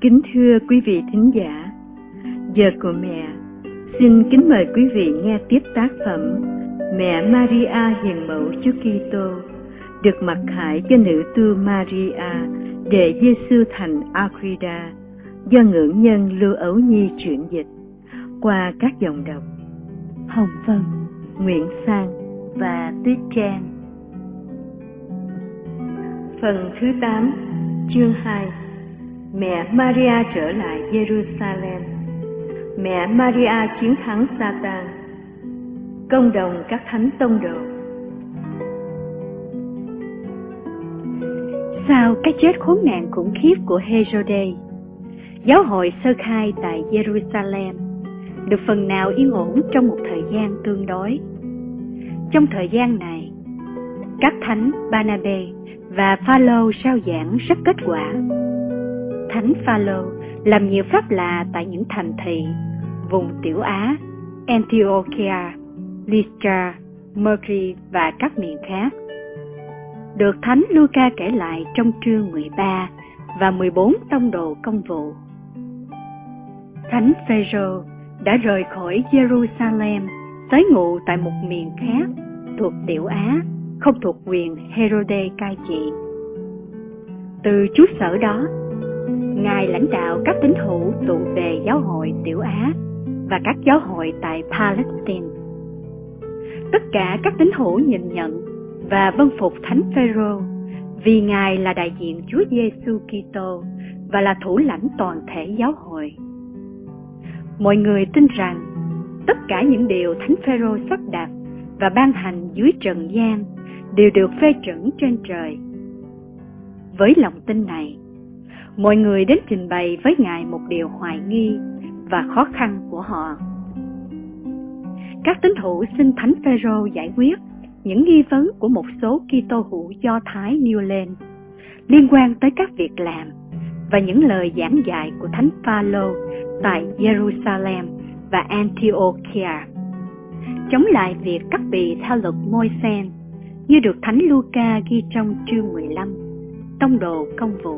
Kính thưa quý vị thính giả, giờ của mẹ, xin kính mời quý vị nghe tiếp tác phẩm Mẹ Maria Hiền Mẫu Chúa Kitô, được mặc khải cho nữ tu Maria Đệ Giêsu thành Agrida, do ngưỡng nhân Lưu Ấu Nhi chuyển dịch qua các dòng đọc Hồng Vân, Nguyễn Sang và Tuyết Trang. Phần thứ 8, chương 2. Mẹ Maria trở lại Jerusalem. Mẹ Maria chiến thắng Satan. Công đồng các thánh tông đồ. Sau cái chết khốn nạn khủng khiếp của Herode, giáo hội sơ khai tại Jerusalem được phần nào yên ổn trong một thời gian tương đối. Trong thời gian này, các thánh Barnabê và Phaolô rao giảng rất kết quả. Thánh Phaolô làm nhiều phép lạ tại những thành thị vùng Tiểu Á, Antiochia, Lystra, Mercy và các miền khác. Được Thánh Luca kể lại trong chương 13 và 14 tông đồ công vụ. Thánh Phêrô đã rời khỏi Jerusalem tới ngụ tại một miền khác thuộc Tiểu Á, không thuộc quyền Herode cai trị. Từ trú sở đó, Ngài lãnh đạo các tín hữu tụ về giáo hội Tiểu Á và các giáo hội tại Palestine. Tất cả các tín hữu nhìn nhận và vâng phục Thánh Phêrô vì Ngài là đại diện Chúa Giêsu Kitô và là thủ lãnh toàn thể giáo hội. Mọi người tin rằng tất cả những điều Thánh Phêrô sắp đặt và ban hành dưới trần gian đều được phê chuẩn trên trời. Với lòng tin này, mọi người đến trình bày với Ngài một điều hoài nghi và khó khăn của họ. Các tín hữu xin Thánh Phêrô giải quyết những nghi vấn của một số Kitô hữu Do Thái nêu lên liên quan tới các việc làm và những lời giảng dạy của Thánh Phaolô tại Jerusalem và Antiochia, chống lại việc cắt bì theo luật Môi-se như được Thánh Luca ghi trong chương 15, tông đồ công vụ.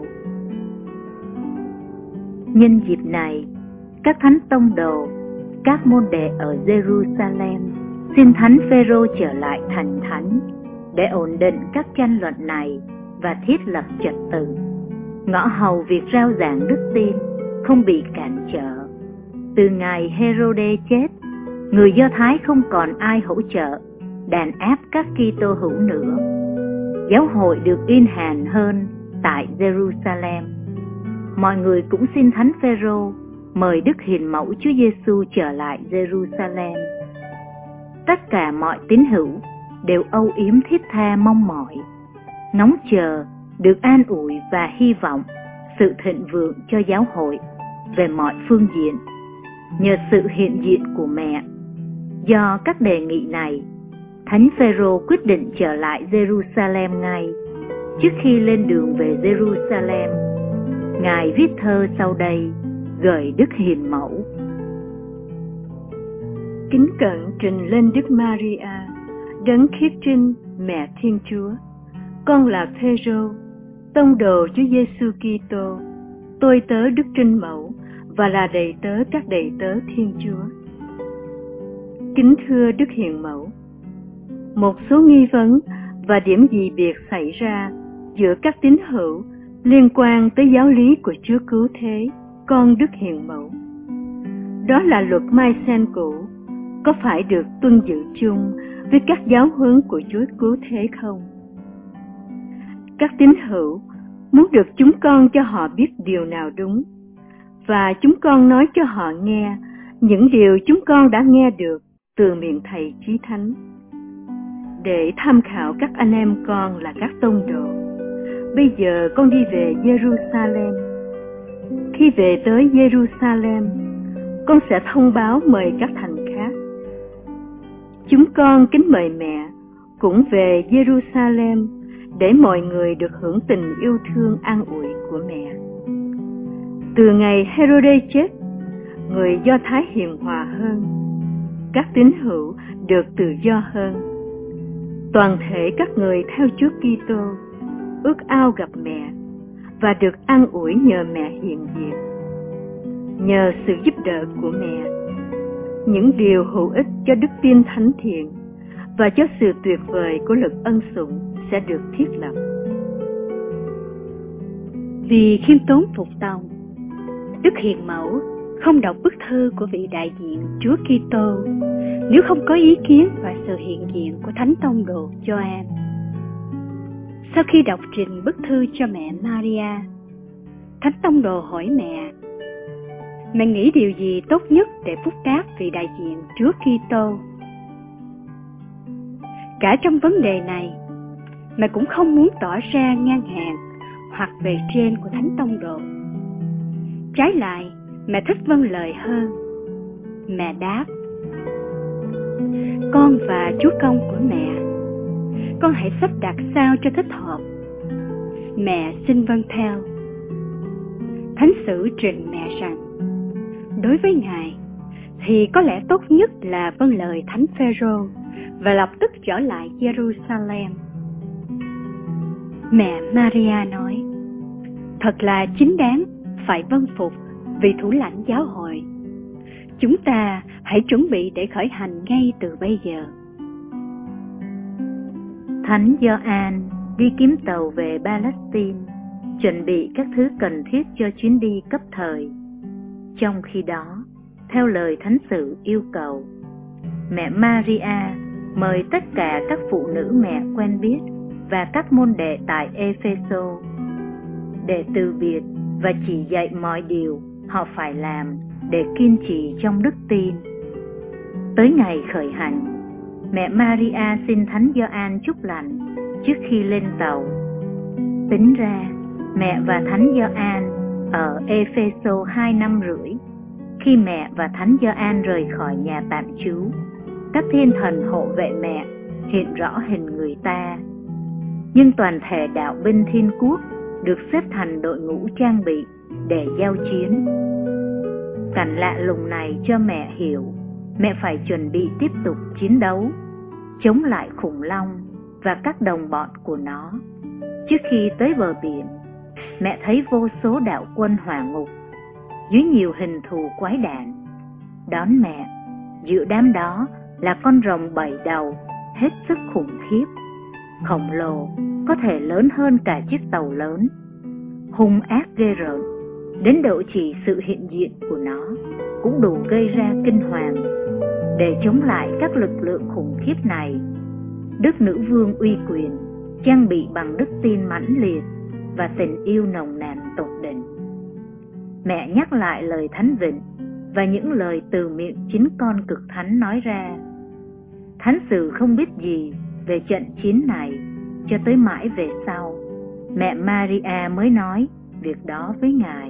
Nhân dịp này, các thánh tông đồ, các môn đệ ở Jerusalem xin Thánh Phêrô trở lại thành thánh để ổn định các tranh luận này và thiết lập trật tự, ngõ hầu việc rao giảng đức tin không bị cản trở. Từ ngày Herode chết, người Do Thái không còn ai hỗ trợ đàn áp các Kitô hữu nữa. Giáo hội được yên hàn hơn tại Jerusalem. Mọi người cũng xin Thánh Phêrô mời Đức Hiền Mẫu Chúa Giêsu trở lại Jerusalem. Tất cả mọi tín hữu đều âu yếm thiết tha mong mỏi, ngóng chờ được an ủi và hy vọng sự thịnh vượng cho giáo hội về mọi phương diện nhờ sự hiện diện của mẹ. Do các đề nghị này, Thánh Phêrô quyết định trở lại Jerusalem ngay. Trước khi lên đường về Jerusalem, Ngài viết thơ sau đây gửi Đức Hiền Mẫu. Kính cẩn trình lên Đức Maria, đấng khiết trinh mẹ Thiên Chúa. Con là Phêrô, tông đồ Chúa Giêsu Kitô, tôi tớ Đức Trinh Mẫu và là đầy tớ các đầy tớ Thiên Chúa. Kính thưa Đức Hiền Mẫu, một số nghi vấn và điểm dị biệt xảy ra giữa các tín hữu liên quan tới giáo lý của Chúa Cứu Thế, con Đức Hiền Mẫu. Đó là luật Mai-sen cũ có phải được tuân giữ chung với các giáo huấn của Chúa Cứu Thế không? Các tín hữu muốn được chúng con cho họ biết điều nào đúng, và chúng con nói cho họ nghe những điều chúng con đã nghe được từ miệng Thầy Chí Thánh, để tham khảo các anh em con là các tông đồ. Bây giờ con đi về Jerusalem. Khi về tới Jerusalem, con sẽ thông báo mời các thành khác. Chúng con kính mời mẹ cũng về Jerusalem để mọi người được hưởng tình yêu thương an ủi của mẹ. Từ ngày Herode chết, người Do Thái hiền hòa hơn, các tín hữu được tự do hơn. Toàn thể các người theo Chúa Kitô ước ao gặp mẹ và được an ủi nhờ mẹ hiện diện. nhờ sự giúp đỡ của mẹ, những điều hữu ích cho đức tin thánh thiện và cho sự tuyệt vời của lực ân sủng sẽ được thiết lập. Vì khiêm tốn phục tòng, Đức Hiền Mẫu không đọc bức thư của vị đại diện Chúa Kitô nếu không có ý kiến và sự hiện diện của Thánh Tông Đồ Gioan. Sau khi đọc trình bức thư cho mẹ Maria, Thánh Tông Đồ hỏi mẹ nghĩ điều gì tốt nhất để phúc đáp vị đại diện Chúa Kitô? Cả trong vấn đề này, mẹ cũng không muốn tỏ ra ngang hàng hoặc bề trên của Thánh Tông Đồ. Trái lại, mẹ thích vâng lời hơn. Mẹ đáp: con và Chúa Công của mẹ, con hãy sắp đặt sao cho thích hợp. Mẹ xin vâng theo. Thánh sử trình mẹ rằng, đối với Ngài thì có lẽ tốt nhất là vâng lời Thánh Phêrô và lập tức trở lại Jerusalem. Mẹ Maria nói: thật là chính đáng phải vâng phục vị thủ lãnh giáo hội. Chúng ta hãy chuẩn bị để khởi hành ngay từ bây giờ. Thánh Gioan đi kiếm tàu về Palestine, chuẩn bị các thứ cần thiết cho chuyến đi cấp thời. Trong khi đó, theo lời thánh sử yêu cầu, mẹ Maria mời tất cả các phụ nữ mẹ quen biết và các môn đệ tại Epheso để từ biệt và chỉ dạy mọi điều họ phải làm để kiên trì trong đức tin. Tới ngày khởi hành, mẹ Maria xin Thánh Gioan chúc lành trước khi lên tàu. Tính ra, mẹ và Thánh Gioan ở Epheso 2 năm rưỡi. Khi mẹ và Thánh Gioan rời khỏi nhà tạm trú, các thiên thần hộ vệ mẹ hiện rõ hình người ta. Nhưng toàn thể đạo binh thiên quốc được xếp thành đội ngũ trang bị để giao chiến. Cảnh lạ lùng này cho mẹ hiểu mẹ phải chuẩn bị tiếp tục chiến đấu, chống lại khủng long và các đồng bọn của nó. Trước khi tới bờ biển, mẹ thấy vô số đạo quân hỏa ngục dưới nhiều hình thù quái đản đón mẹ. Giữa đám đó là con rồng 7 đầu hết sức khủng khiếp, khổng lồ, có thể lớn hơn cả chiếc tàu lớn, hung ác ghê rợn đến độ chỉ sự hiện diện của nó cũng đủ gây ra kinh hoàng. Để chống lại các lực lượng khủng khiếp này, Đức Nữ Vương uy quyền, trang bị bằng đức tin mãnh liệt và tình yêu nồng nàn tột đỉnh. Mẹ nhắc lại lời Thánh Vịnh và những lời từ miệng chính con cực thánh nói ra. Thánh sử không biết gì về trận chiến này cho tới mãi về sau, mẹ Maria mới nói việc đó với Ngài.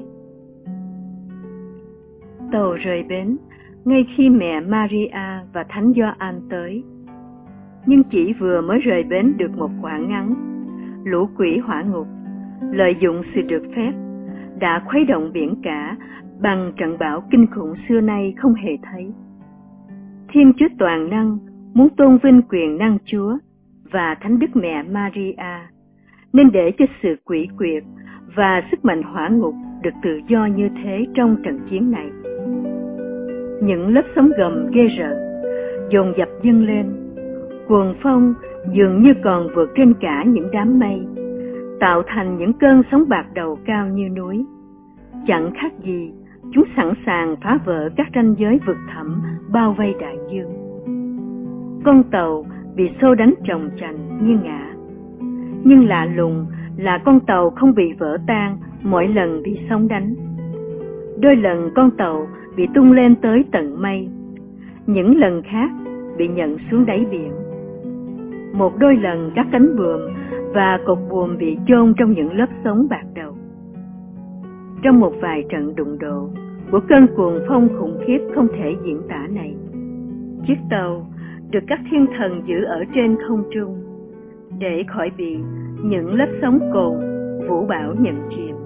Tàu rời bến ngay khi mẹ Maria và Thánh Gioan tới. Nhưng chỉ vừa mới rời bến được một khoảng ngắn, lũ quỷ hỏa ngục lợi dụng sự được phép đã khuấy động biển cả bằng trận bão kinh khủng xưa nay không hề thấy. Thiên Chúa toàn năng muốn tôn vinh quyền năng Chúa và Thánh Đức Mẹ Maria, nên để cho sự quỷ quyệt và sức mạnh hỏa ngục được tự do như thế trong trận chiến này. Những lớp sóng gầm ghê rợn dồn dập dâng lên, cuồng phong dường như còn vượt trên cả những đám mây, tạo thành những cơn sóng bạc đầu cao như núi. Chẳng khác gì chúng sẵn sàng phá vỡ các ranh giới vực thẳm bao vây đại dương. Con tàu bị xô đánh chồng chành như ngã, nhưng lạ lùng là con tàu không bị vỡ tan mỗi lần bị sóng đánh. Đôi lần con tàu bị tung lên tới tận mây, những lần khác bị nhận xuống đáy biển. Một đôi lần các cánh buồm và cột buồm bị chôn trong những lớp sóng bạc đầu. Trong một vài trận đụng độ của cơn cuồng phong khủng khiếp không thể diễn tả này, chiếc tàu được các thiên thần giữ ở trên không trung để khỏi bị những lớp sóng cồn vũ bão nhận chìm.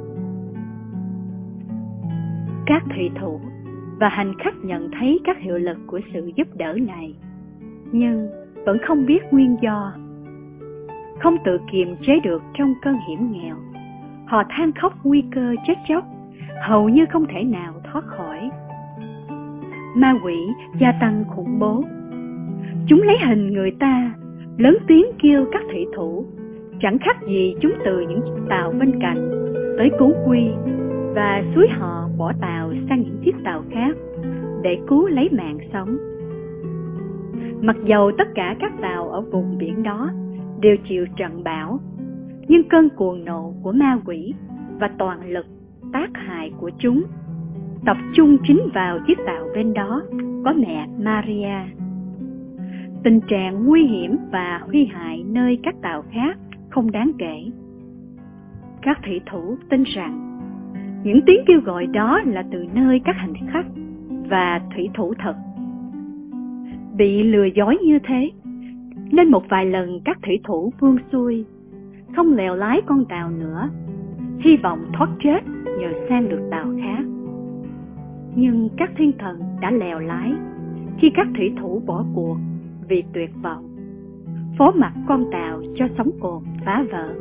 Các thủy thủ và hành khách nhận thấy các hiệu lực của sự giúp đỡ này, nhưng vẫn không biết nguyên do. Không tự kiềm chế được trong cơn hiểm nghèo, họ than khóc nguy cơ chết chóc hầu như không thể nào thoát khỏi. Ma quỷ gia tăng khủng bố. Chúng lấy hình người ta, lớn tiếng kêu các thủy thủ, chẳng khác gì chúng từ những chiếc tàu bên cạnh tới cứu Quy, và xúi họ bỏ tàu sang những chiếc tàu khác để cứu lấy mạng sống. Mặc dầu tất cả các tàu ở vùng biển đó đều chịu trận bão, nhưng cơn cuồng nộ của ma quỷ và toàn lực tác hại của chúng tập trung chính vào chiếc tàu bên đó có mẹ Maria. Tình trạng nguy hiểm và nguy hại nơi các tàu khác không đáng kể. Các thủy thủ tin rằng những tiếng kêu gọi đó là từ nơi các hành khách và thủy thủ thật. Bị lừa dối như thế, nên một vài lần các thủy thủ buông xuôi, không lèo lái con tàu nữa, hy vọng thoát chết nhờ sang được tàu khác. Nhưng các thiên thần đã lèo lái khi các thủy thủ bỏ cuộc vì tuyệt vọng, phó mặc con tàu cho sóng cồn phá vỡ.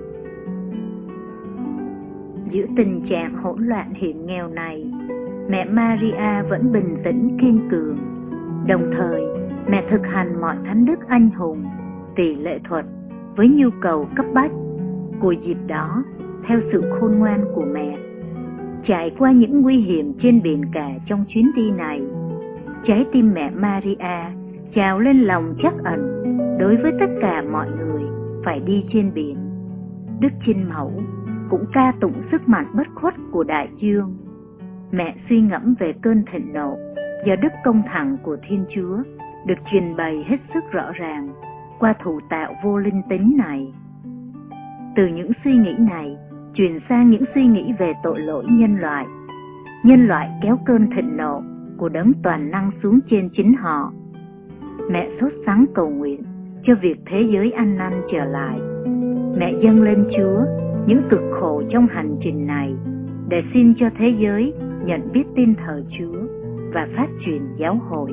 Giữa tình trạng hỗn loạn hiểm nghèo này, mẹ Maria vẫn bình tĩnh kiên cường. Đồng thời, mẹ thực hành mọi thánh đức anh hùng, tỷ lệ thuật với nhu cầu cấp bách của dịp đó theo sự khôn ngoan của mẹ. Trải qua những nguy hiểm trên biển cả trong chuyến đi này, trái tim mẹ Maria trào lên lòng trắc ẩn đối với tất cả mọi người phải đi trên biển. Đức Trinh Mẫu cũng ca tụng sức mạnh bất khuất của đại dương. Mẹ suy ngẫm về cơn thịnh nộ do đức công thẳng của Thiên Chúa được trình bày hết sức rõ ràng qua thủ tạo vô linh tính này. Từ những suy nghĩ này chuyển sang những suy nghĩ về tội lỗi nhân loại. Nhân loại kéo cơn thịnh nộ của đấng toàn năng xuống trên chính họ. Mẹ sốt sắng cầu nguyện cho việc thế giới ăn năn trở lại. Mẹ dâng lên Chúa những cực khổ trong hành trình này để xin cho thế giới nhận biết tin thờ Chúa và phát triển giáo hội.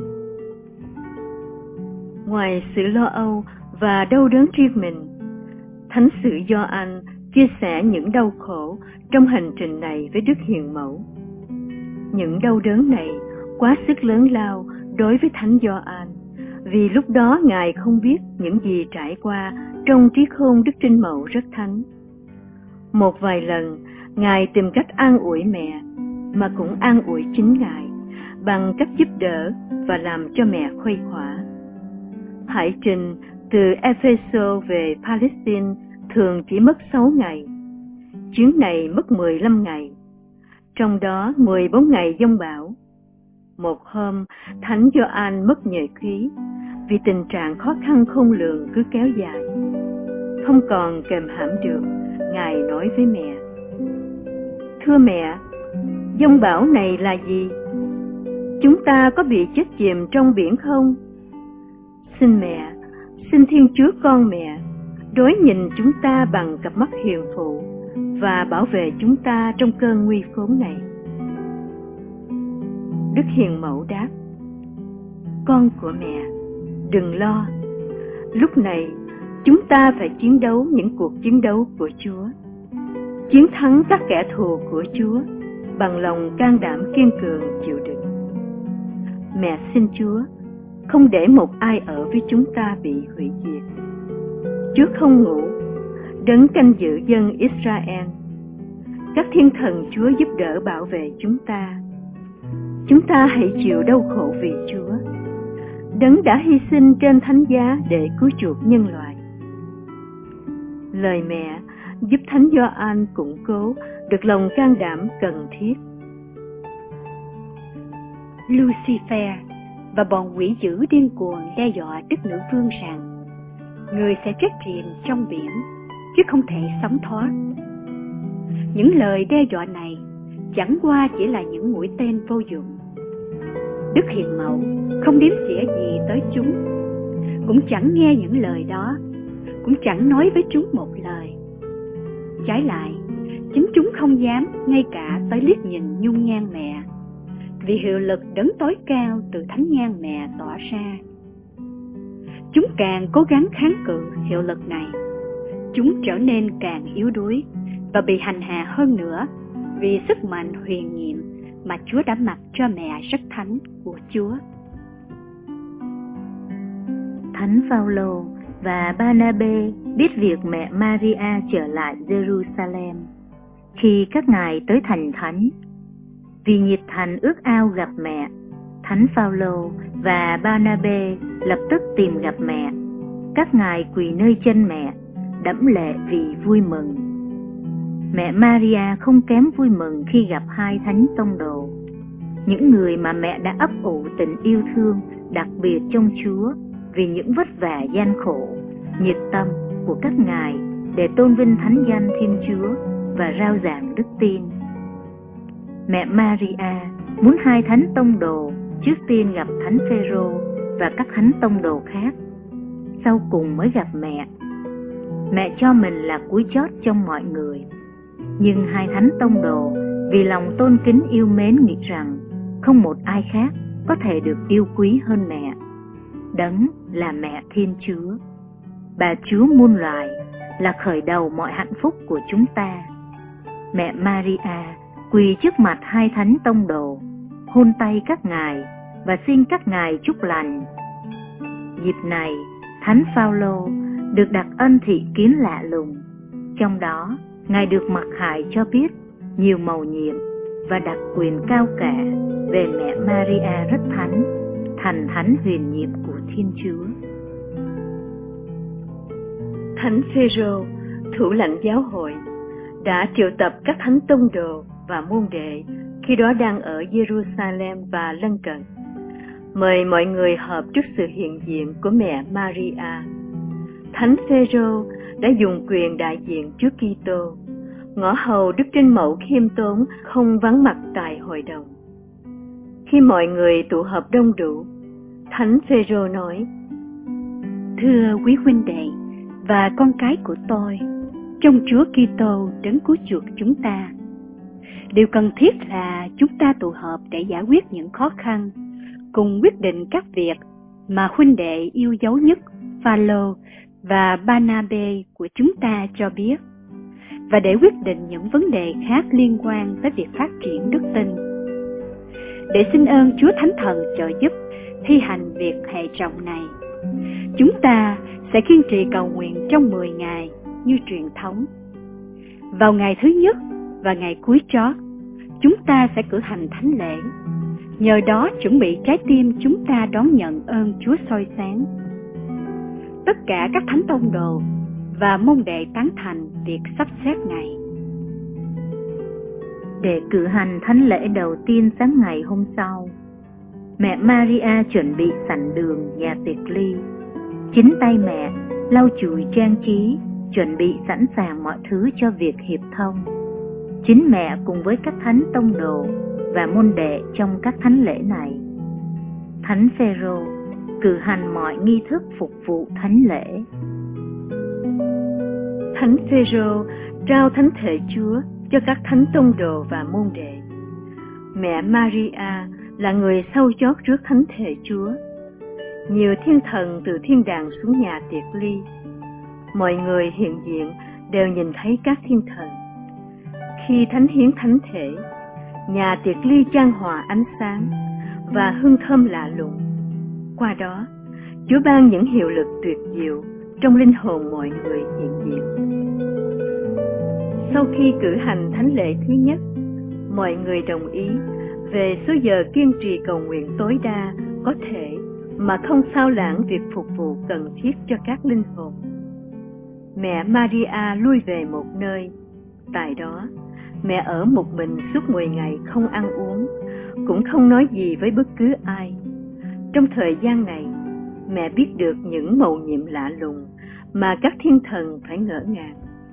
Ngoài sự lo âu và đau đớn riêng mình, Thánh sử Gioan chia sẻ những đau khổ trong hành trình này với Đức Hiền Mẫu. Những đau đớn này quá sức lớn lao đối với Thánh Gioan, vì lúc đó Ngài không biết những gì trải qua trong trí khôn Đức Trinh Mẫu rất thánh. Một vài lần, Ngài tìm cách an ủi mẹ, mà cũng an ủi chính Ngài, bằng cách giúp đỡ và làm cho mẹ khuây khỏa. Hải trình từ Epheso về Palestine thường chỉ mất 6 ngày. Chuyến này mất 15 ngày, trong đó 14 ngày giông bão. Một hôm, Thánh Gioan mất nhuệ khí vì tình trạng khó khăn khôn lường cứ kéo dài. Không còn kềm hãm được, Ngài nói với mẹ: "Thưa mẹ, giông bão này là gì? Chúng ta có bị chết chìm trong biển không? Xin mẹ, xin Thiên Chúa con mẹ đối nhìn chúng ta bằng cặp mắt hiền phụ và bảo vệ chúng ta trong cơn nguy khốn này." Đức Hiền Mẫu đáp: "Con của mẹ, đừng lo. Lúc này chúng ta phải chiến đấu những cuộc chiến đấu của Chúa, chiến thắng các kẻ thù của Chúa bằng lòng can đảm kiên cường chịu đựng. Mẹ xin Chúa không để một ai ở với chúng ta bị hủy diệt. Chúa không ngủ, đấng canh giữ dân Israel. Các thiên thần Chúa giúp đỡ bảo vệ chúng ta. Chúng ta hãy chịu đau khổ vì Chúa, đấng đã hy sinh trên thánh giá để cứu chuộc nhân loại." Lời mẹ giúp Thánh Gioan củng cố được lòng can đảm cần thiết. Lucifer và bọn quỷ dữ điên cuồng đe dọa Đức Nữ Vương rằng người sẽ chết chìm trong biển chứ không thể sống thoát. Những lời đe dọa này chẳng qua chỉ là những mũi tên vô dụng. Đức Hiền Mẫu không đếm xỉa gì tới chúng, cũng chẳng nghe những lời đó, cũng chẳng nói với chúng một lời. Trái lại, chính chúng không dám ngay cả tới liếc nhìn nhung nhan mẹ, vì hiệu lực đấng tối cao từ thánh nhan mẹ tỏa ra. Chúng càng cố gắng kháng cự hiệu lực này, chúng trở nên càng yếu đuối và bị hành hạ hơn nữa vì sức mạnh huyền nhiệm mà Chúa đã mặc cho mẹ rất thánh của Chúa. Thánh Phaolô và Barnabê biết việc mẹ Maria trở lại Jerusalem khi các ngài tới thành thánh. Vì nhiệt thành ước ao gặp mẹ, Thánh Phaolô và Barnabê lập tức tìm gặp mẹ. Các ngài quỳ nơi chân mẹ, đẫm lệ vì vui mừng. Mẹ Maria không kém vui mừng khi gặp hai thánh tông đồ, những người mà mẹ đã ấp ủ tình yêu thương đặc biệt trong Chúa vì những vất vả gian khổ, nhiệt tâm của các ngài để tôn vinh thánh danh Thiên Chúa và rao giảng đức tin. Mẹ Maria muốn hai thánh tông đồ trước tiên gặp Thánh Phêrô và các thánh tông đồ khác, sau cùng mới gặp mẹ. Mẹ cho mình là cuối chót trong mọi người, nhưng hai thánh tông đồ vì lòng tôn kính yêu mến nghĩ rằng không một ai khác có thể được yêu quý hơn mẹ. Đấng là mẹ Thiên Chúa, bà Chúa muôn loài, là khởi đầu mọi hạnh phúc của chúng ta. Mẹ Maria quỳ trước mặt hai thánh tông đồ, hôn tay các ngài và xin các ngài chúc lành. Dịp này, Thánh Phaolô được đặc ân thị kiến lạ lùng, trong đó ngài được mặc khải cho biết nhiều mầu nhiệm và đặc quyền cao cả về mẹ Maria rất thánh, thành thánh huyền nhiệm của Thiên Chúa. Thánh Phêrô, thủ lãnh giáo hội, đã triệu tập các thánh tông đồ và môn đệ khi đó đang ở Jerusalem và lân cận, mời mọi người họp trước sự hiện diện của mẹ Maria. Thánh Phêrô đã dùng quyền đại diện Chúa Kitô, ngõ hầu Đức Trinh Mẫu khiêm tốn không vắng mặt tại hội đồng. Khi mọi người tụ họp đông đủ, Thánh Phêrô nói: "Thưa quý huynh đệ và con cái của tôi, trong Chúa Kitô đấng cứu chuộc chúng ta, điều cần thiết là chúng ta tụ họp để giải quyết những khó khăn, cùng quyết định các việc mà huynh đệ yêu dấu nhất Phaolô và Barnabê của chúng ta cho biết, và để quyết định những vấn đề khác liên quan tới việc phát triển đức tin, để xin ơn Chúa Thánh Thần trợ giúp thi hành việc hệ trọng này. Chúng ta sẽ kiên trì cầu nguyện trong 10 ngày như truyền thống. Vào ngày thứ nhất và ngày cuối chót, chúng ta sẽ cử hành thánh lễ, nhờ đó chuẩn bị trái tim chúng ta đón nhận ơn Chúa soi sáng. Tất cả các thánh tông đồ và môn đệ tán thành việc sắp xếp ngày." Để cử hành thánh lễ đầu tiên sáng ngày hôm sau, mẹ Maria chuẩn bị sẵn đường nhà tiệc ly. Chính tay mẹ lau chùi trang trí, chuẩn bị sẵn sàng mọi thứ cho việc hiệp thông. Chính mẹ cùng với các thánh tông đồ và môn đệ trong các thánh lễ này. Thánh Phêrô cử hành mọi nghi thức phục vụ thánh lễ. Thánh Phêrô trao thánh thể Chúa cho các thánh tông đồ và môn đệ. Mẹ Maria là người sau chót rước thánh thể Chúa. Nhiều thiên thần từ thiên đàng xuống nhà tiệc ly. Mọi người hiện diện đều nhìn thấy các thiên thần. Khi thánh hiến thánh thể, nhà tiệc ly chan hòa ánh sáng và hương thơm lạ lùng. Qua đó, Chúa ban những hiệu lực tuyệt diệu trong linh hồn mọi người hiện diện. Sau khi cử hành thánh lễ thứ nhất, mọi người đồng ý về số giờ kiên trì cầu nguyện tối đa có thể mà không sao lãng việc phục vụ cần thiết cho các linh hồn. Mẹ Maria lui về một nơi. Tại đó, mẹ ở một mình suốt 10 ngày không ăn uống, cũng không nói gì với bất cứ ai. Trong thời gian này, mẹ biết được những mầu nhiệm lạ lùng mà các thiên thần phải ngỡ ngàng.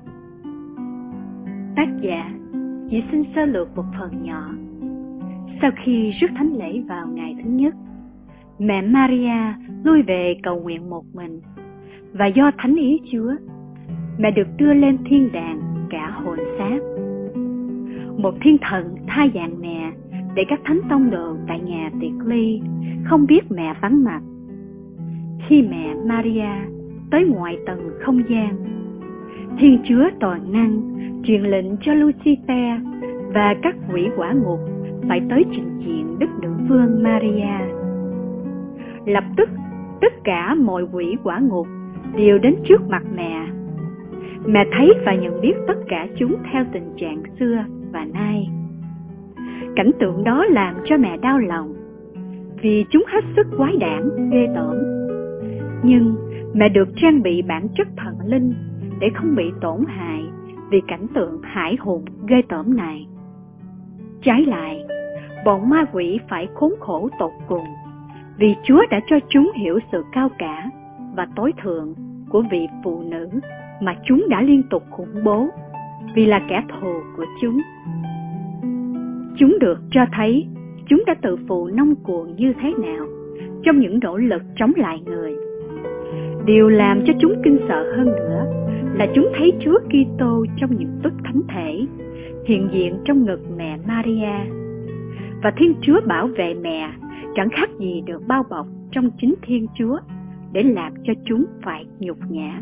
Tác giả chỉ xin sơ lược một phần nhỏ. Sau khi rước thánh lễ vào ngày thứ nhất, mẹ Maria lui về cầu nguyện một mình, và do thánh ý Chúa, mẹ được đưa lên thiên đàng cả hồn xác. Một thiên thần tha dạng mẹ để các thánh tông đồ tại nhà tiệc ly không biết mẹ vắng mặt. Khi mẹ Maria tới ngoại tầng không gian, Thiên Chúa toàn năng truyền lệnh cho Lucifer và các quỷ quả ngục phải tới trình diện Đức Nữ Vương Maria. Lập tức, tất cả mọi quỷ quả ngục đều đến trước mặt mẹ. Mẹ thấy và nhận biết tất cả chúng theo tình trạng xưa và nay. Cảnh tượng đó làm cho mẹ đau lòng, vì chúng hết sức quái đản, ghê tởm. Nhưng mẹ được trang bị bản chất thần linh để không bị tổn hại vì cảnh tượng hãi hùng ghê tởm này. Trái lại, bọn ma quỷ phải khốn khổ tột cùng, vì Chúa đã cho chúng hiểu sự cao cả và tối thượng của vị phụ nữ mà chúng đã liên tục khủng bố, vì là kẻ thù của chúng. Chúng được cho thấy chúng đã tự phụ ngông cuồng như thế nào trong những nỗ lực chống lại người. Điều làm cho chúng kinh sợ hơn nữa là chúng thấy Chúa Kitô trong những bức thánh thể hiện diện trong ngực mẹ Maria, và Thiên Chúa bảo vệ mẹ chẳng khác gì được bao bọc trong chính Thiên Chúa để làm cho chúng phải nhục nhã.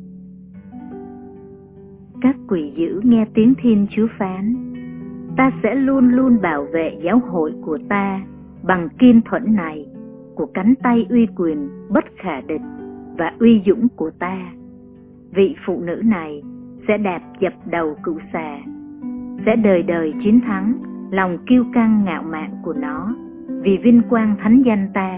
Các quỷ dữ nghe tiếng Thiên Chúa phán: ta sẽ luôn luôn bảo vệ giáo hội của ta bằng kiên thuẫn này của cánh tay uy quyền bất khả địch và uy dũng của ta. Vị phụ nữ này sẽ đạp dập đầu cự xà, sẽ đời đời chiến thắng lòng kiêu căng ngạo mạn của nó vì vinh quang thánh danh ta.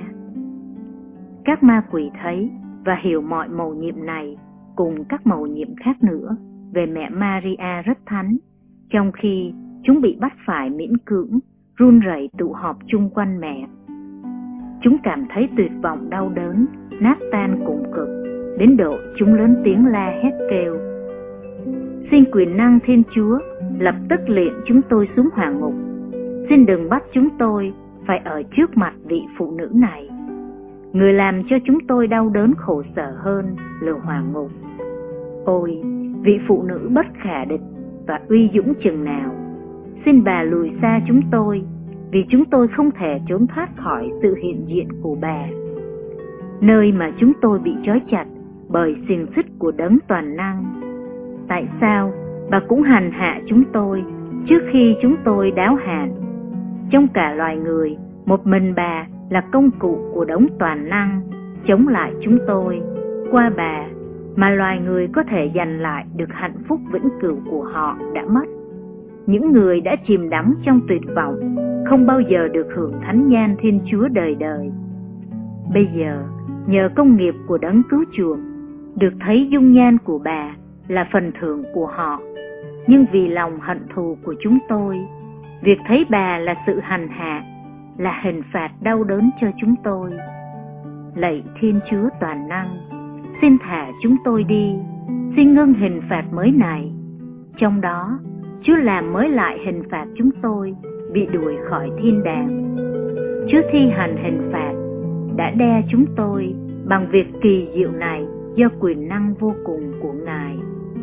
Các ma quỷ thấy và hiểu mọi mầu nhiệm này cùng các mầu nhiệm khác nữa về mẹ Maria rất thánh, trong khi chúng bị bắt phải miễn cưỡng run rẩy tụ họp chung quanh mẹ. Chúng cảm thấy tuyệt vọng đau đớn, nát tan cùng cực, đến độ chúng lớn tiếng la hét kêu: xin quyền năng Thiên Chúa lập tức liệng chúng tôi xuống hỏa ngục. Xin đừng bắt chúng tôi phải ở trước mặt vị phụ nữ này, người làm cho chúng tôi đau đớn khổ sở hơn là hỏa ngục. Ôi, vị phụ nữ bất khả địch và uy dũng chừng nào, xin bà lùi xa chúng tôi, vì chúng tôi không thể trốn thoát khỏi sự hiện diện của bà, nơi mà chúng tôi bị trói chặt bởi xiềng xích của đấng toàn năng. Tại sao bà cũng hành hạ chúng tôi trước khi chúng tôi đáo hạn? Trong cả loài người, một mình bà là công cụ của đấng toàn năng chống lại chúng tôi. Qua bà mà loài người có thể giành lại được hạnh phúc vĩnh cửu của họ đã mất. Những người đã chìm đắm trong tuyệt vọng không bao giờ được hưởng thánh nhan Thiên Chúa đời đời. Bây giờ, nhờ công nghiệp của đấng cứu chuộc, được thấy dung nhan của bà là phần thưởng của họ. Nhưng vì lòng hận thù của chúng tôi, việc thấy bà là sự hành hạ, là hình phạt đau đớn cho chúng tôi. Lạy Thiên Chúa toàn năng, xin thả chúng tôi đi, xin ngưng hình phạt mới này. Trong đó, Chúa làm mới lại hình phạt chúng tôi bị đuổi khỏi thiên đàng. Chúa thi hành hình phạt đã đe chúng tôi bằng việc kỳ diệu này do quyền năng vô cùng của Ngài.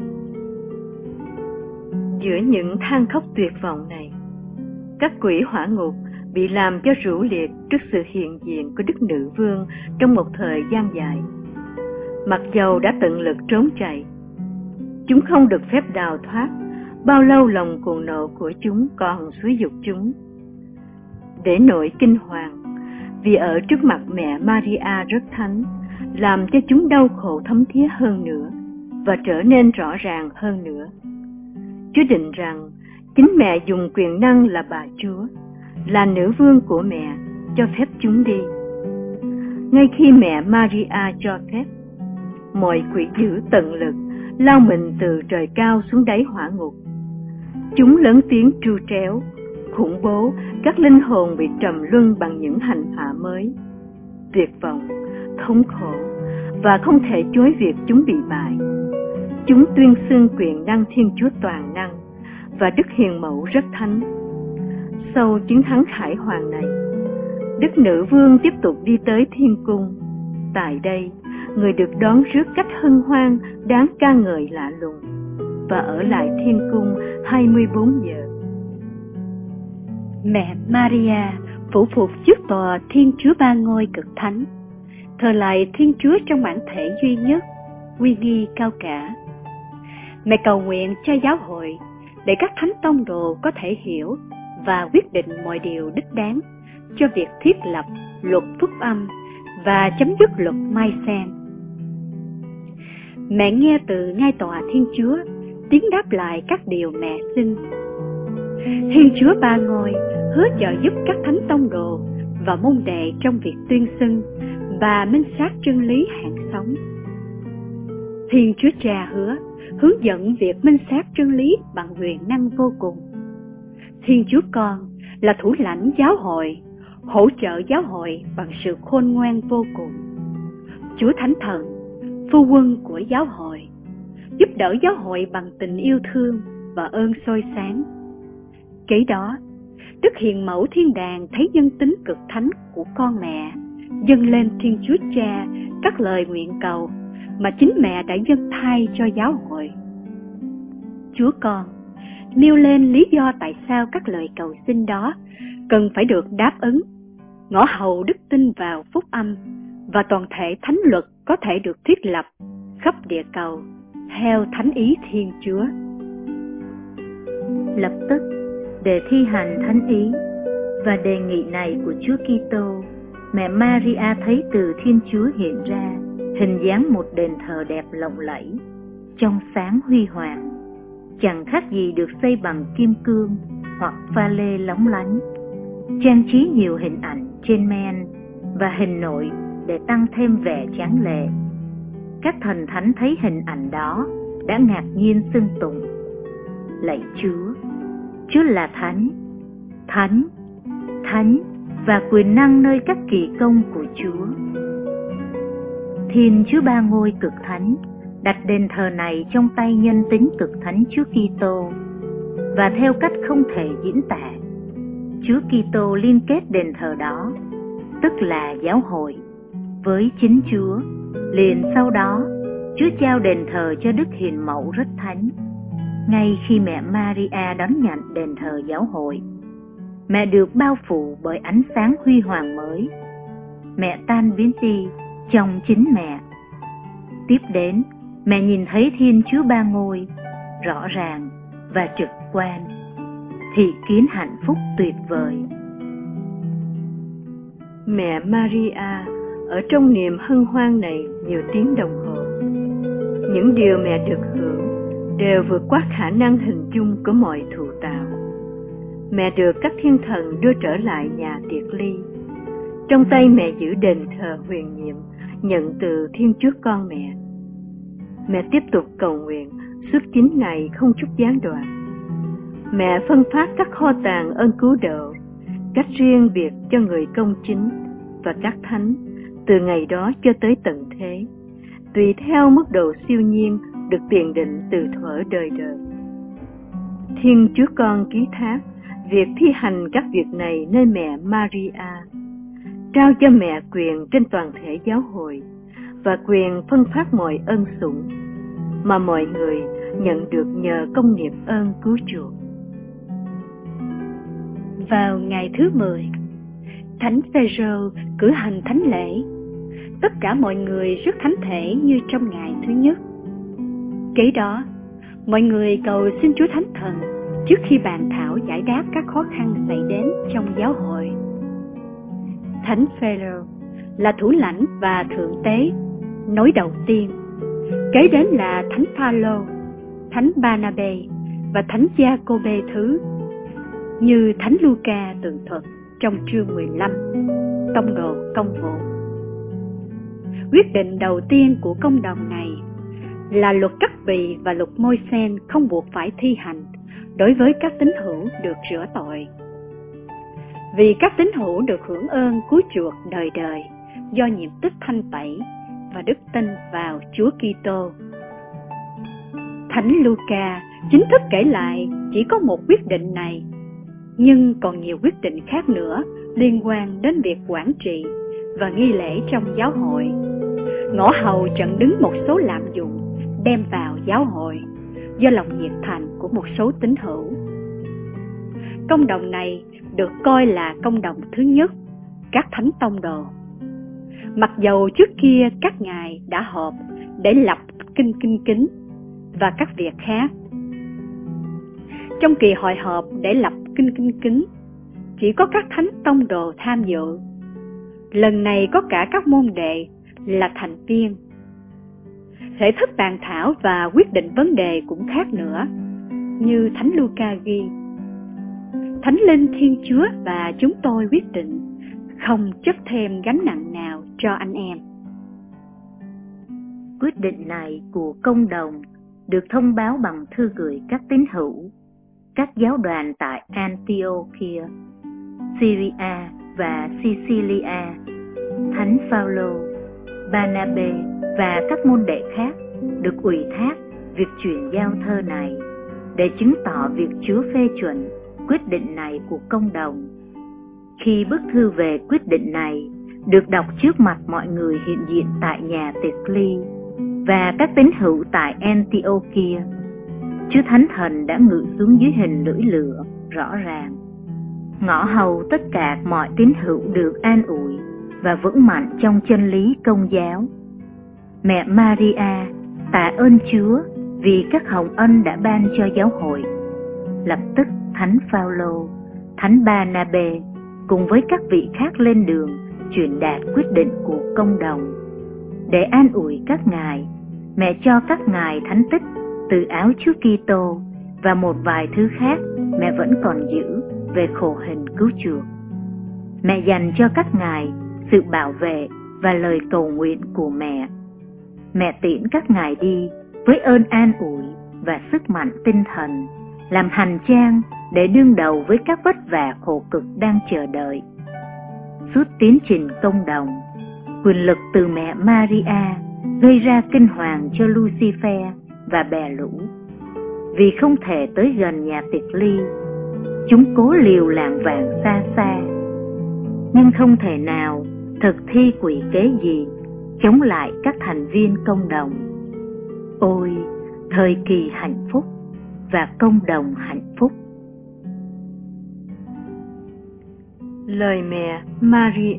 Giữa những than khóc tuyệt vọng này, các quỷ hỏa ngục bị làm cho rũ liệt trước sự hiện diện của Đức Nữ Vương trong một thời gian dài. Mặc dầu đã tận lực trốn chạy, chúng không được phép đào thoát, bao lâu lòng cuồng nộ của chúng còn xúi giục chúng. Để nỗi kinh hoàng vì ở trước mặt mẹ Maria rất thánh làm cho chúng đau khổ thấm thía hơn nữa và trở nên rõ ràng hơn nữa. Chúa định rằng chính mẹ dùng quyền năng là bà Chúa, là nữ vương của mẹ, cho phép chúng đi. Ngay khi mẹ Maria cho phép, mọi quỷ dữ tận lực lao mình từ trời cao xuống đáy hỏa ngục. Chúng lớn tiếng tru tréo, khủng bố các linh hồn bị trầm luân bằng những hành hạ mới. Tuyệt vọng, thống khổ và không thể chối việc chúng bị bại. Chúng tuyên xưng quyền năng Thiên Chúa toàn năng và Đức Hiền Mẫu rất thánh. Sau chiến thắng khải hoàng này, Đức Nữ Vương tiếp tục đi tới Thiên Cung. Tại đây, người được đón rước cách hân hoan đáng ca ngợi lạ lùng và ở lại Thiên Cung 24 giờ. Mẹ Maria phủ phục trước tòa Thiên Chúa Ba Ngôi cực thánh, thờ lại Thiên Chúa trong bản thể duy nhất, uy nghi cao cả. Mẹ cầu nguyện cho giáo hội để các thánh tông đồ có thể hiểu và quyết định mọi điều đích đáng cho việc thiết lập luật phúc âm và chấm dứt luật Mai Sen. Mẹ nghe từ ngai tòa Thiên Chúa tiếng đáp lại các điều mẹ xin. Thiên Chúa Ba Ngôi hứa trợ giúp các thánh tông đồ và môn đệ trong việc tuyên xưng và minh sát chân lý hạn sống. Thiên Chúa Cha hứa hướng dẫn việc minh sát chân lý bằng quyền năng vô cùng. Thiên Chúa Con là thủ lãnh giáo hội, hỗ trợ giáo hội bằng sự khôn ngoan vô cùng. Chúa Thánh Thần, phu quân của giáo hội, giúp đỡ giáo hội bằng tình yêu thương và ơn soi sáng. Kế đó, Đức Hiền Mẫu Thiên Đàng thấy nhân tính cực thánh của con mẹ dâng lên Thiên Chúa Cha các lời nguyện cầu mà chính mẹ đã dâng thay cho giáo hội. Chúa Con nêu lên lý do tại sao các lời cầu xin đó cần phải được đáp ứng, ngõ hầu đức tin vào phúc âm và toàn thể thánh luật có thể được thiết lập khắp địa cầu theo thánh ý Thiên Chúa. Lập tức, để thi hành thánh ý và đề nghị này của Chúa Kitô, mẹ Maria thấy từ Thiên Chúa hiện ra hình dáng một đền thờ đẹp lộng lẫy, trong sáng huy hoàng, chẳng khác gì được xây bằng kim cương hoặc pha lê lóng lánh, trang trí nhiều hình ảnh trên men và hình nội để tăng thêm vẻ tráng lệ. Các thần thánh thấy hình ảnh đó đã ngạc nhiên xưng tụng: Lạy Chúa, Chúa là thánh, thánh, thánh và quyền năng nơi các kỳ công của Chúa. Thiên Chúa Ba Ngôi cực thánh đặt đền thờ này trong tay nhân tính cực thánh Chúa Kitô, và theo cách không thể diễn tả, Chúa Kitô liên kết đền thờ đó, tức là giáo hội, với chính Chúa. Liền sau đó, Chúa trao đền thờ cho Đức Hiền Mẫu rất thánh. Ngay khi mẹ Maria đón nhận đền thờ giáo hội, mẹ được bao phủ bởi ánh sáng huy hoàng mới. Mẹ tan biến đi trong chính mẹ. Tiếp đến, mẹ nhìn thấy Thiên Chúa Ba Ngôi rõ ràng và trực quan, thị kiến hạnh phúc tuyệt vời. Mẹ Maria ở trong niềm hân hoan này nhiều tiếng đồng hồ. Những điều mẹ được hưởng đều vượt quá khả năng hình dung của mọi thụ tạo. Mẹ được các thiên thần đưa trở lại nhà tiệc ly. Trong tay mẹ giữ đền thờ huyền nhiệm nhận từ Thiên Chúa Con mẹ. Mẹ tiếp tục cầu nguyện suốt 9 ngày không chút gián đoạn. Mẹ phân phát các kho tàng ơn cứu độ, cách riêng biệt cho người công chính và các thánh từ ngày đó cho tới tận thế, tùy theo mức độ siêu nhiên được tiền định từ thuở đời đời. Thiên Chúa Con ký thác việc thi hành các việc này nơi mẹ Maria, trao cho mẹ quyền trên toàn thể giáo hội và quyền phân phát mọi ân sủng mà mọi người nhận được nhờ công nghiệp ơn cứu chuộc. Vào ngày thứ 10, Thánh Phêrô cử hành thánh lễ. Tất cả mọi người rất thánh thể như trong ngày thứ nhất. Kế đó, mọi người cầu xin Chúa Thánh Thần trước khi bàn thảo giải đáp các khó khăn xảy đến trong giáo hội. Thánh Phêrô là thủ lãnh và thượng tế nối đầu tiên. Kế đến là Thánh Phaolô, Thánh Barnabê và Thánh Giacôbê thứ, như Thánh Luca tường thuật trong chương 15, tông đồ công vụ. Quyết định đầu tiên của công đồng này là luật cắt bì và luật Môi-sen không buộc phải thi hành đối với các tín hữu được rửa tội, vì các tín hữu được hưởng ơn cứu chuộc đời đời do nhiệm tích thanh tẩy và đức tin vào Chúa Kitô. Thánh Luca chính thức kể lại chỉ có một quyết định này, nhưng còn nhiều quyết định khác nữa liên quan đến việc quản trị và nghi lễ trong giáo hội, ngõ hầu chặn đứng một số lạm dụng đem vào giáo hội do lòng nhiệt thành của một số tín hữu. Công đồng này được coi là công đồng thứ nhất các thánh tông đồ. Mặc dầu trước kia các ngài đã họp để lập kinh kính và các việc khác. trong kỳ hội họp để lập kinh cứng, chỉ có các thánh tông đồ tham dự. Lần này có cả các môn đệ là thành viên. Thể thức bàn thảo và quyết định vấn đề cũng khác nữa, như Thánh Luca ghi: Thánh Linh Thiên Chúa và chúng tôi quyết định không chất thêm gánh nặng nào cho anh em. Quyết định này của công đồng được thông báo bằng thư gửi các tín hữu, các giáo đoàn tại Antiochia, Syria và Sicilia. Thánh Phaolô, Barnabê và các môn đệ khác được ủy thác việc truyền giao thơ này để chứng tỏ việc Chúa phê chuẩn quyết định này của công đồng. Khi bức thư về quyết định này được đọc trước mặt mọi người hiện diện tại nhà tiệc ly và các tín hữu tại Antiochia, Chúa Thánh Thần đã ngự xuống dưới hình lưỡi lửa rõ ràng, ngõ hầu tất cả mọi tín hữu được an ủi và vững mạnh trong chân lý Công giáo. Mẹ Maria tạ ơn Chúa vì các hồng ân đã ban cho giáo hội. Lập tức Thánh Phaolô, Thánh Barnabê cùng với các vị khác lên đường truyền đạt quyết định của công đồng. Để an ủi các ngài, mẹ cho các ngài thánh tích từ áo Chúa Kitô và một vài thứ khác mẹ vẫn còn giữ về khổ hình cứu chuộc. Mẹ dành cho các ngài sự bảo vệ và lời cầu nguyện của mẹ. Mẹ tiễn các ngài đi với ơn an ủi và sức mạnh tinh thần, làm hành trang để đương đầu với các vất vả khổ cực đang chờ đợi. Suốt tiến trình công đồng, quyền lực từ mẹ Maria gây ra kinh hoàng cho Lucifer và bè lũ. Vì không thể tới gần nhà tiệc ly, chúng cố liều lảng vảng xa xa, nhưng không thể nào thực thi quỷ kế gì chống lại các thành viên công đồng. Ôi, thời kỳ hạnh phúc và công đồng hạnh phúc! Lời mẹ Maria.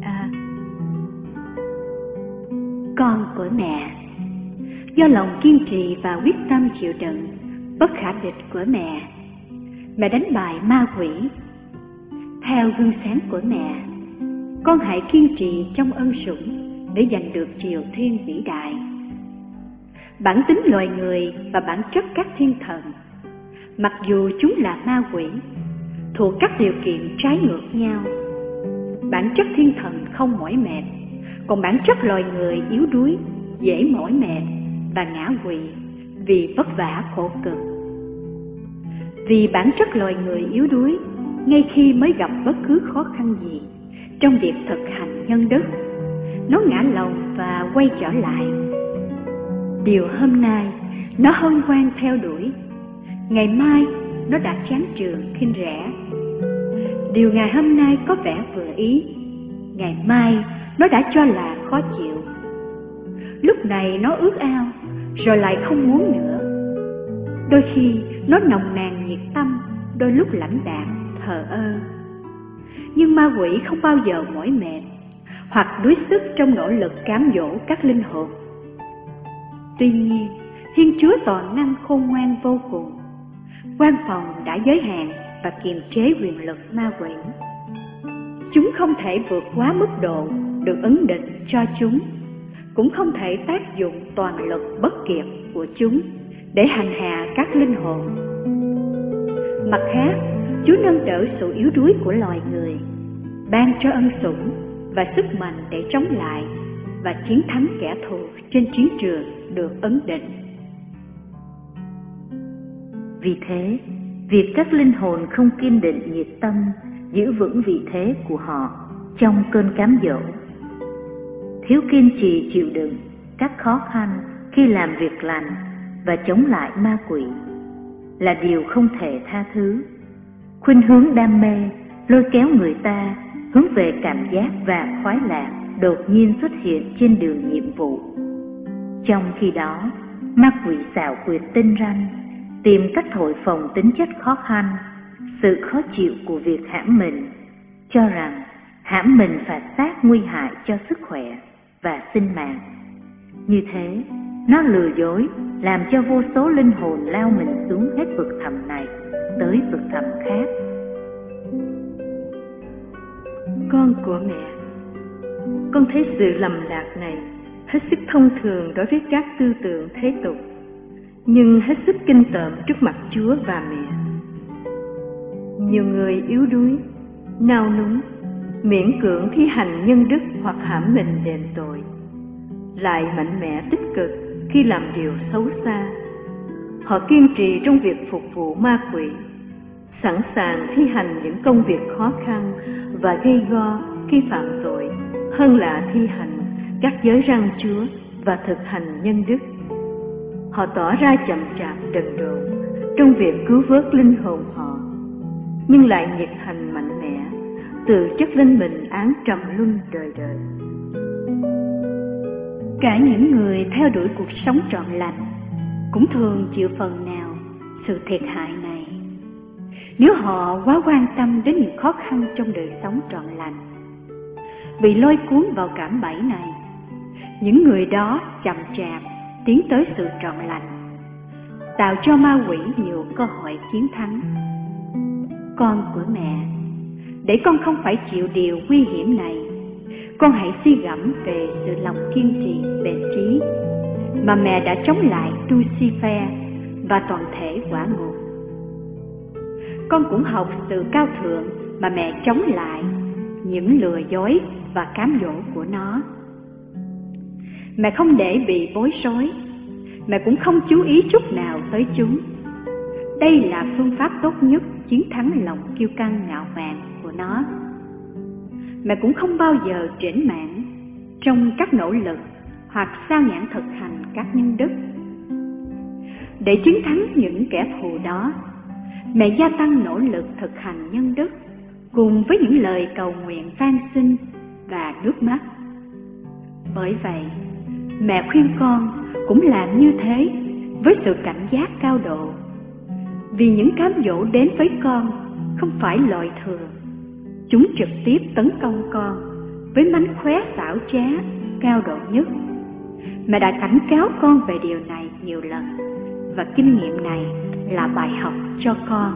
Con của mẹ, do lòng kiên trì và quyết tâm chịu đựng bất khả địch của mẹ đánh bại ma quỷ. Theo gương sáng của mẹ, con hãy kiên trì trong ân sủng để giành được triều thiên vĩ đại. Bản tính loài người và bản chất các thiên thần, mặc dù chúng là ma quỷ, thuộc các điều kiện trái ngược nhau. Bản chất thiên thần không mỏi mệt, còn bản chất loài người yếu đuối, dễ mỏi mệt và ngã quỵ vì vất vả khổ cực. Vì bản chất loài người yếu đuối, ngay khi mới gặp bất cứ khó khăn gì trong việc thực hành nhân đức, nó ngã lòng và quay trở lại. Điều hôm nay nó hân hoan theo đuổi, ngày mai nó đã chán chường khinh rẻ. Điều ngày hôm nay có vẻ vừa ý, ngày mai nó đã cho là khó chịu. Lúc này nó ước ao, rồi lại không muốn nữa. Đôi khi nó nồng nàn nhiệt tâm, đôi lúc lãnh đạm, thờ ơ. Nhưng ma quỷ không bao giờ mỏi mệt hoặc đuối sức trong nỗ lực cám dỗ các linh hồn. Tuy nhiên, Thiên Chúa toàn năng khôn ngoan vô cùng, quan phòng đã giới hạn và kiềm chế quyền lực ma quỷ. Chúng không thể vượt quá mức độ được ấn định cho chúng, cũng không thể tác dụng toàn lực bất kiệt của chúng để hành hạ các linh hồn. Mặt khác, Chúa nâng đỡ sự yếu đuối của loài người, ban cho ân sủng và sức mạnh để chống lại và chiến thắng kẻ thù trên chiến trường được ấn định. Vì thế, việc các linh hồn không kiên định nhiệt tâm giữ vững vị thế của họ trong cơn cám dỗ, thiếu kiên trì chịu đựng các khó khăn khi làm việc lành và chống lại ma quỷ là điều không thể tha thứ. Khuynh hướng đam mê lôi kéo người ta hướng về cảm giác và khoái lạc đột nhiên xuất hiện trên đường nhiệm vụ. Trong khi đó, ma quỷ xảo quyệt tinh ranh tìm cách thổi phồng tính chất khó khăn, sự khó chịu của việc hãm mình, cho rằng hãm mình phạt xác nguy hại cho sức khỏe và sinh mạng. Như thế, nó lừa dối làm cho vô số linh hồn lao mình xuống hết vực thẳm này tới vực thẳm khác. Con của mẹ, con thấy sự lầm lạc này hết sức thông thường đối với các tư tưởng thế tục, nhưng hết sức kinh tởm trước mặt Chúa và mẹ. Nhiều người yếu đuối, nao núng, miễn cưỡng thi hành nhân đức hoặc hãm mình đền tội, lại mạnh mẽ tích cực khi làm điều xấu xa. Họ kiên trì trong việc phục vụ ma quỷ, sẵn sàng thi hành những công việc khó khăn và gây go khi phạm tội, hơn là thi hành các giới răn Chúa và thực hành nhân đức. Họ tỏ ra chậm chạp đần độn trong việc cứu vớt linh hồn họ, nhưng lại nhiệt thành mạnh mẽ, tự chất lên mình án trầm luân đời đời. Cả những người theo đuổi cuộc sống trọn lành cũng thường chịu phần nào sự thiệt hại này. Nếu họ quá quan tâm đến những khó khăn trong đời sống trọn lành, bị lôi cuốn vào cạm bẫy này, những người đó chậm chạp tiến tới sự trọn lành, tạo cho ma quỷ nhiều cơ hội chiến thắng. Con của mẹ, để con không phải chịu điều nguy hiểm này, con hãy suy gẫm về sự lòng kiên trì bền trí mà mẹ đã chống lại Lucifer và toàn thể quả ngục. Con cũng học sự cao thượng mà mẹ chống lại những lừa dối và cám dỗ của nó. Mẹ không để bị bối rối, mẹ cũng không chú ý chút nào tới chúng. Đây là phương pháp tốt nhất chiến thắng lòng kiêu căng ngạo mạn của nó. Mẹ cũng không bao giờ trễ mãn trong các nỗ lực hoặc sao nhãng thực hành các nhân đức. Để chiến thắng những kẻ thù đó, mẹ gia tăng nỗ lực thực hành nhân đức cùng với những lời cầu nguyện van xin và nước mắt. Bởi vậy, mẹ khuyên con cũng làm như thế với sự cảnh giác cao độ, vì những cám dỗ đến với con không phải loại thường. Chúng trực tiếp tấn công con với mánh khóe xảo trá cao độ nhất. Mẹ đã cảnh cáo con về điều này nhiều lần, và kinh nghiệm này là bài học cho con.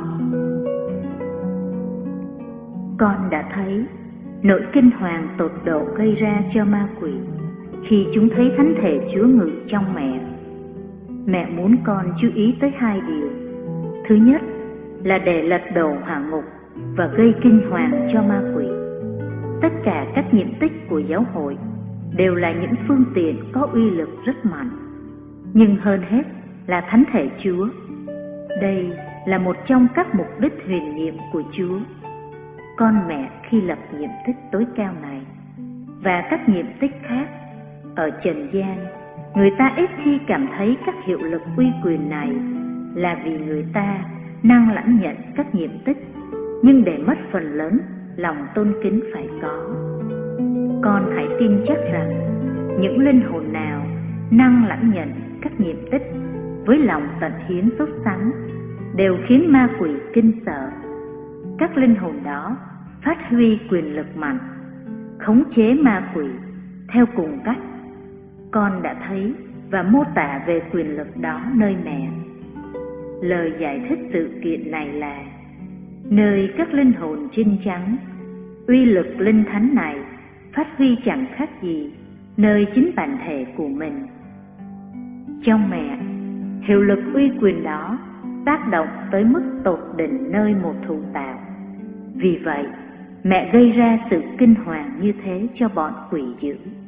Con đã thấy nỗi kinh hoàng tột độ gây ra cho ma quỷ khi chúng thấy thánh thể Chúa ngự trong mẹ. Mẹ muốn con chú ý tới hai điều. Thứ nhất là để lật đổ hỏa ngục và gây kinh hoàng cho ma quỷ. Tất cả các nhiệm tích của giáo hội đều là những phương tiện có uy lực rất mạnh, nhưng hơn hết là thánh thể Chúa. Đây là một trong các mục đích huyền nhiệm của Chúa. Con mẹ khi lập nhiệm tích tối cao này và các nhiệm tích khác ở trần gian, người ta ít khi cảm thấy các hiệu lực uy quyền này, là vì người ta năng lãnh nhận các nhiệm tích, nhưng để mất phần lớn lòng tôn kính phải có. Con hãy tin chắc rằng những linh hồn nào năng lãnh nhận các nhiệm tích với lòng tận hiến sốt sắng đều khiến ma quỷ kinh sợ. Các linh hồn đó phát huy quyền lực mạnh, khống chế ma quỷ theo cùng cách. Con đã thấy và mô tả về quyền lực đó nơi mẹ. Lời giải thích sự kiện này là: nơi các linh hồn chinh trắng, uy lực linh thánh này phát huy chẳng khác gì nơi chính bản thể của mình. Trong mẹ, hiệu lực uy quyền đó tác động tới mức tột đỉnh nơi một thụ tạo. Vì vậy, mẹ gây ra sự kinh hoàng như thế cho bọn quỷ dữ.